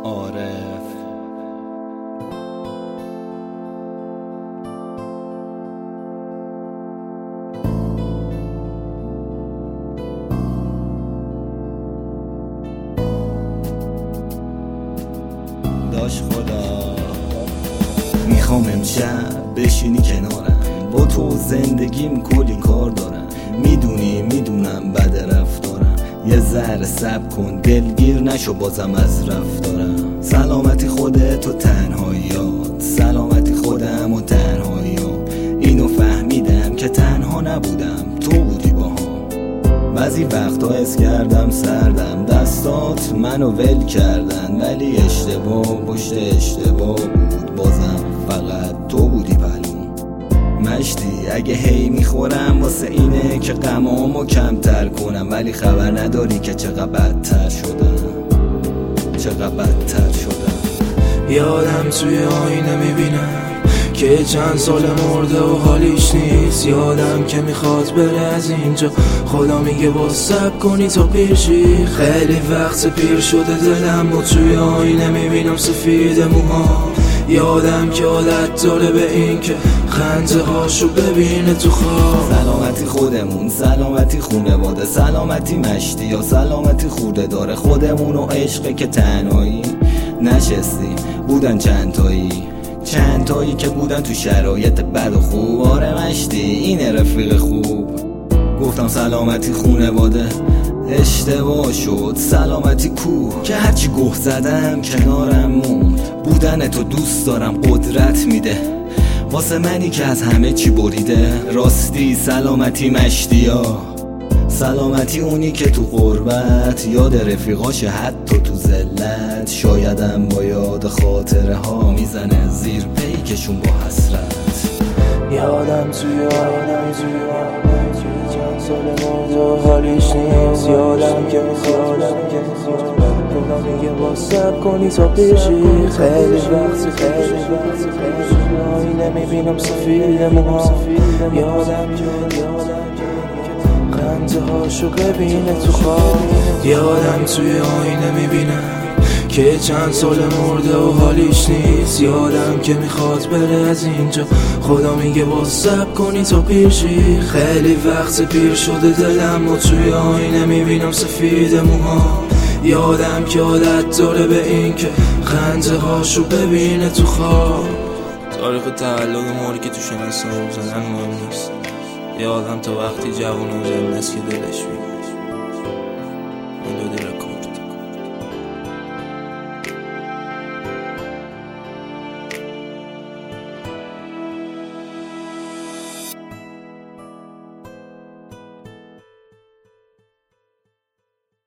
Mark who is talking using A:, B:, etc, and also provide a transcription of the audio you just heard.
A: عارف. داش خدا میخوام امشب بشینی کنارم، با تو زندگیم کلی کار دارم. میدونم بد رفتارم، یه ذره صبر کن دلگیر نشو بازم از رفتارم. سلامتی خودت و تنهاییات، سلامتی خودم و تنهاییات. اینو فهمیدم که تنها نبودم، تو بودی باهام. بعضی وقتا حس کردم سردم، دستات منو ول کردن، ولی اشتباه پشت اشتباه بود، بازم فقط تو بودی پلوم. مشتی اگه هی میخورم واسه اینه که غمامو کمتر کنم، ولی خبر نداری که چقدر بدتر شدم.
B: یادم توی آینه میبینم که چند سال مرده و حالیش نیست. یادم که میخواد بره از اینجا، خدا میگه باز صبر کنی تا پیرشی. خیلی وقت پیر شده دلم و توی آینه میبینم سفید موها. یادم که عادت داره به این که خنده هاشو ببینه تو خواب.
A: سلامتی خودمون، سلامتی خونواده، سلامتی مشتی یا سلامتی خورده داره. خودمون و عشقه که تنهایی نشستیم، بودن چند تایی که بودن تو شرایط بد و خوب. آره مشتی اینه رفیق خوب. گفتم سلامتی خونواده، اشتباه شد. سلامتی کوه که هرچی گوه زدم کنارم موند. بودن تو دوست دارم، قدرت میده واسه منی که از همه چی بریده. راستی سلامتی مشتیا، سلامتی اونی که تو غربت یاد رفیقاش حتی تو ذلت. شایدم با یاد خاطره ها میزنه زیر پیکشون با حسرت.
B: یادم توی چند سال مرده و حالیش نیست. یادم که میخواد خدا میگه باز صبر کنی تا پیشی. خیلی وقت آینه میبینم سفید موها. یادم خنده هاشو ببینه تو خواب. یادم توی آینه میبینم که چند سال مرده و حالیش نیست. یادم که میخواد بره از اینجا، خدا میگه باز صبر کنی تا پیرشی. خیلی وقت پیر شده دلم و توی آینه میبینم سفید موها. یادم که عادت داره به این که خنده هاشو ببینه تو خواب. تاریخ تولد موری که تو شناسه زدن مهم نیست. یادم تا وقتی جوون و جن است که دلش بیاد.